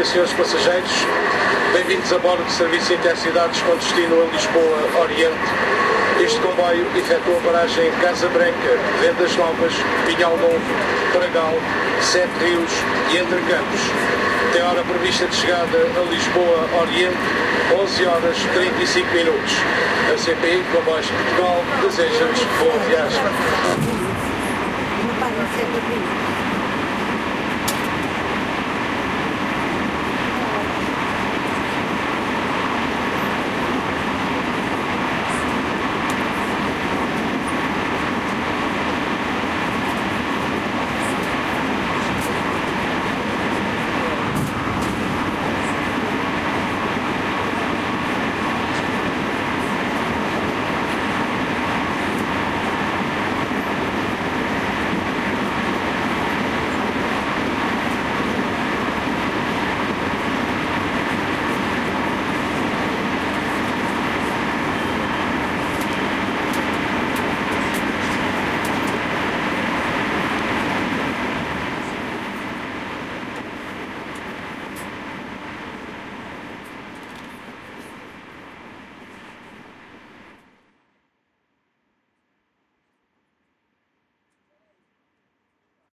dia, senhores passageiros. Bem-vindos a bordo de serviço Intercidades com destino a Lisboa Oriente. Este comboio efetua paragem em Casa Branca, Vendas Novas, Pinhal Novo, Pragal, Sete Rios e Entre Campos. Tem hora prevista de chegada a Lisboa Oriente, 11 horas 35 minutos. A CP, Comboios de Portugal, deseja-vos boa viagem.